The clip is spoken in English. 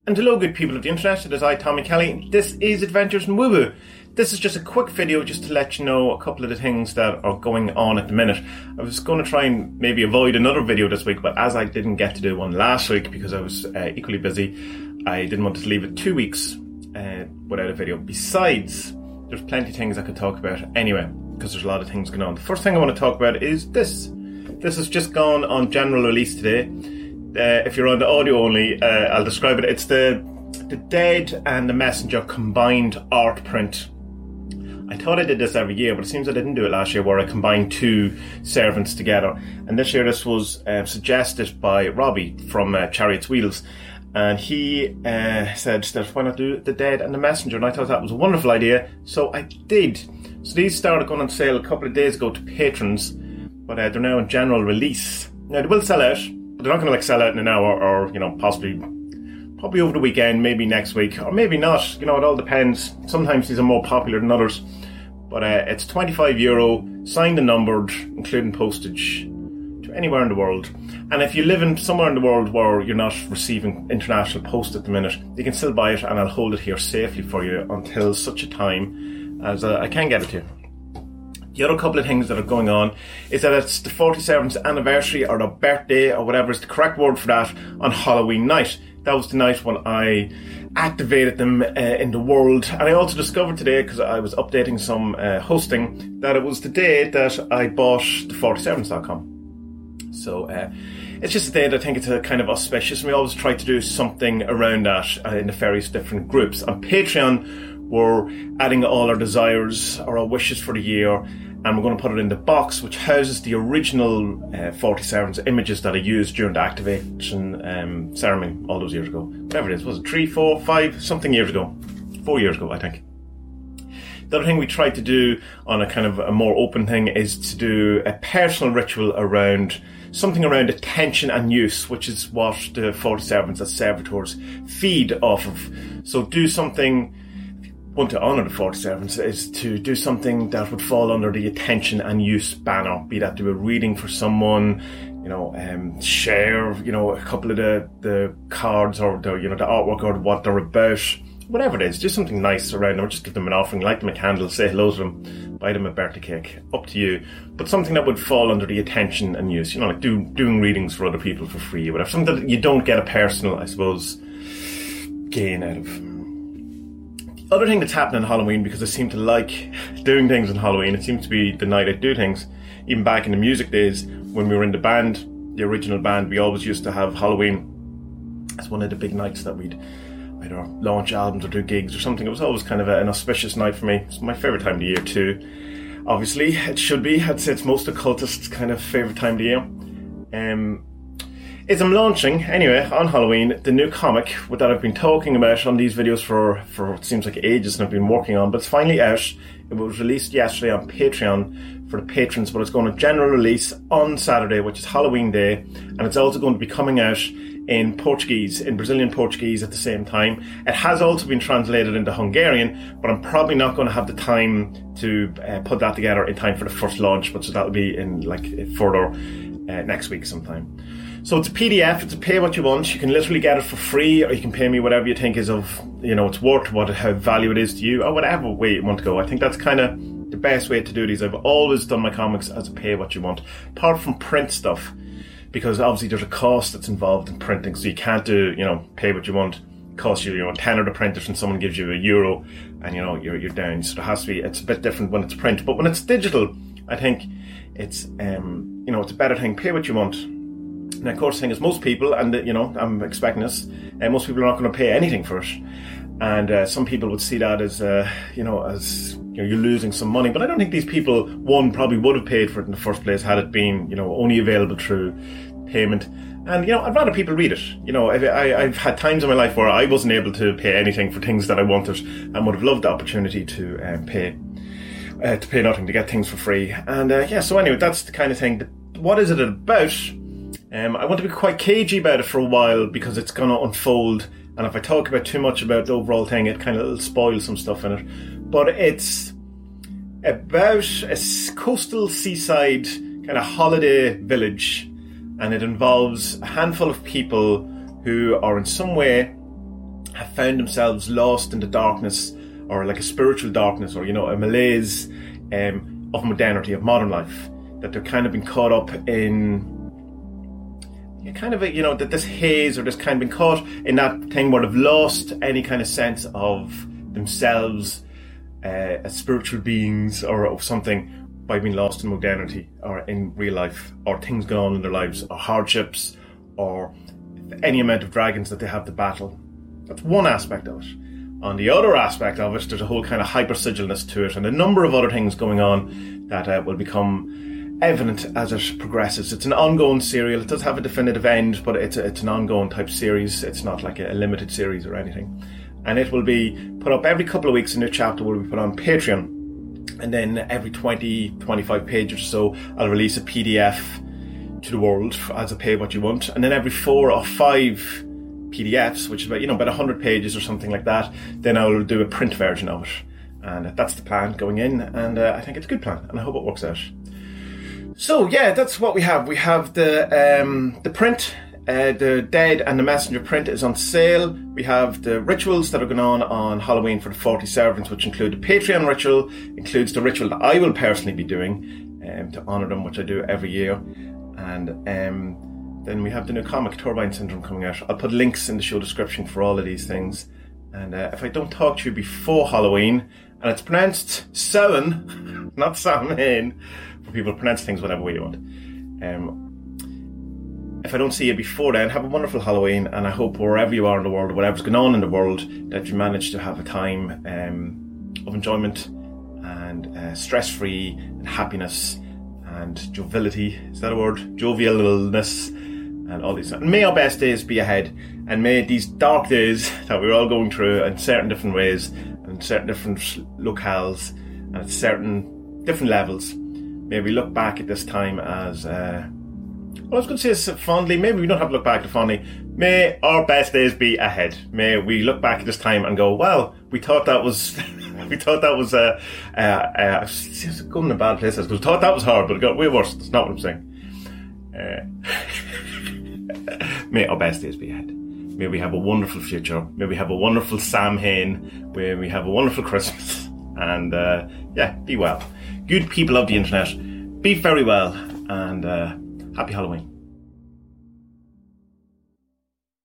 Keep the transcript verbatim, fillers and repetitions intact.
And hello good people of the internet, it is I, Tommy Kelly. This is Adventures in Woo Woo. This is just a quick video just to let you know a couple of the things that are going on at the minute. I was going to try and maybe avoid another video this week, but as I didn't get to do one last week because I was uh, equally busy, I didn't want to leave it two weeks uh, without a video. Besides, there's plenty of things I could talk about anyway, because there's a lot of things going on. The first thing I want to talk about is this. This has just gone on general release today. Uh, if you're on the audio only, uh, I'll describe it. It's the the Dead and the Messenger combined art print. I thought I did this every year, but it seems I didn't do it last year, where I combined two servants together. And this year this was uh, suggested by Robbie from uh, Chariots Wheels. And he uh, said that why not do the Dead and the Messenger? And I thought that was a wonderful idea, so I did. So these started going on sale a couple of days ago to patrons, but uh, they're now in general release. Now they will sell out. They're not going to like sell out in an hour, or you know, possibly, probably over the weekend, maybe next week, or maybe not. You know, it all depends. Sometimes these are more popular than others. But uh, it's twenty-five euro, signed and numbered, including postage, to anywhere in the world. And if you live in somewhere in the world where you're not receiving international post at the minute, you can still buy it, and I'll hold it here safely for you until such a time as uh, I can get it to you. The other couple of things that are going on is that it's the forty-seventh anniversary, or the birthday, or whatever is the correct word for that, on Halloween night. That was the night when I activated them uh, in the world. And I also discovered today, because I was updating some uh, hosting, that it was the day that I bought the forty-sevens dot com. So uh, it's just a day that I think it's a kind of auspicious, and we always try to do something around that uh, in the various different groups. On Patreon, we're adding all our desires or our wishes for the year, and we're going to put it in the box which houses the original uh, forty-sevens images that I used during the activation um, ceremony all those years ago. Whatever it is, was it three, four, five, something years ago? Four years ago, I think. The other thing we tried to do on a kind of a more open thing is to do a personal ritual around something around attention and use, which is what the forty-sevens as servitors feed off of. So do something. Want to honour the forty-sevens is to do something that would fall under the attention and use banner, be that do a reading for someone, you know, um, share, you know, a couple of the, the cards or the, you know, the artwork or what they're about, whatever it is, do something nice around them, or just give them an offering, light them a candle, say hello to them, buy them a birthday cake, up to you, but something that would fall under the attention and use, you know, like do, doing readings for other people for free or whatever, something that you don't get a personal, I suppose, gain out of. Other thing that's happening on Halloween, because I seem to like doing things on Halloween, it seems to be the night I do things. Even back in the music days, when we were in the band, the original band, we always used to have Halloween as one of the big nights that we'd either launch albums or do gigs or something. It was always kind of a, an auspicious night for me. It's my favourite time of the year too. Obviously, it should be. I'd say it's most occultists' kind of favourite time of the year. Um... is I'm launching, anyway, on Halloween, the new comic that I've been talking about on these videos for, for it seems like ages, and I've been working on, but it's finally out. It was released yesterday on Patreon for the patrons, but it's going to general release on Saturday, which is Halloween Day, and it's also going to be coming out in Portuguese, in Brazilian Portuguese at the same time. It has also been translated into Hungarian, but I'm probably not going to have the time to uh, put that together in time for the first launch, but so that'll be in like further uh, next week sometime. So it's a P D F, it's a pay what you want. You can literally get it for free, or you can pay me whatever you think is of, you know, it's worth what, how value it is to you, or whatever way you want to go. I think that's kind of the best way to do these. I've always done my comics as a pay what you want, apart from print stuff, because obviously there's a cost that's involved in printing, so you can't do, you know, pay what you want. It costs you, you know, a tenner to print it, and someone gives you a euro, and you know, you're, you're down. So there has to be, it's a bit different when it's print, but when it's digital, I think it's, um, you know, it's a better thing, pay what you want. Now, of course, the thing is, most people, and you know, I'm expecting this, uh, most people are not going to pay anything for it, and uh, some people would see that as, uh, you know, as you know, you're losing some money. But I don't think these people, one, probably would have paid for it in the first place had it been, you know, only available through payment. And you know, I'd rather people read it. You know, I, I, I've had times in my life where I wasn't able to pay anything for things that I wanted, and would have loved the opportunity to um, pay, uh, to pay nothing to get things for free. And uh, yeah, so anyway, that's the kind of thing. What is it about? Um, I want to be quite cagey about it for a while, because it's going to unfold, and if I talk about too much about the overall thing, it kind of spoils some stuff in it. But it's about a coastal seaside kind of holiday village, and it involves a handful of people who are in some way have found themselves lost in the darkness, or like a spiritual darkness, or, you know, a malaise um, of modernity, of modern life, that they're kind of been caught up in kind of a, you know, that this haze, or this kind of been caught in that thing where they've lost any kind of sense of themselves uh, as spiritual beings or of something by being lost in modernity or in real life, or things going on in their lives, or hardships, or any amount of dragons that they have to battle. That's one aspect of it. On the other aspect of it, there's a whole kind of hyper-sigilness to it, and a number of other things going on that uh, will become evident as it progresses. It's an ongoing serial. It does have a definitive end, but it's a, it's an ongoing type series. It's not like a, a limited series or anything. And it will be put up every couple of weeks. A new chapter will be put on Patreon. And then every twenty, twenty-five pages or so, I'll release a P D F to the world as a pay what you want. And then every four or five P D Fs, which is about, you know, about one hundred pages or something like that, then I'll do a print version of it. And that's the plan going in. And uh, I think it's a good plan. And I hope it works out. So yeah, that's what we have. We have the um, the print, uh, the Dead and the Messenger print is on sale. We have the rituals that are going on on Halloween for the forty servants, which include the Patreon ritual, includes the ritual that I will personally be doing um, to honour them, which I do every year. And um, then we have the new comic, Turbine Syndrome, coming out. I'll put links in the show description for all of these things. And uh, if I don't talk to you before Halloween, and it's pronounced Samhain, not Samhain, for people to pronounce things whatever way you want. Um, if I don't see you before then, have a wonderful Halloween, and I hope wherever you are in the world, or whatever's going on in the world, that you manage to have a time um, of enjoyment and uh, stress-free and happiness and joviality. Is that a word? Jovialness and all these things. And may our best days be ahead, and may these dark days that we're all going through in certain different ways and certain different locales and at certain different levels, may we look back at this time as, uh, well, I was going to say fondly, maybe we don't have to look back to fondly. May our best days be ahead. May we look back at this time and go, well, we thought that was, we thought that was, uh, uh, uh, it's going in a bad place, because we thought that was hard, but it got way worse. That's not what I'm saying. Uh, may our best days be ahead. May we have a wonderful future. May we have a wonderful Samhain. May we have a wonderful Christmas. And, uh, yeah, be well. Good people of the internet, be very well, and uh, happy Halloween.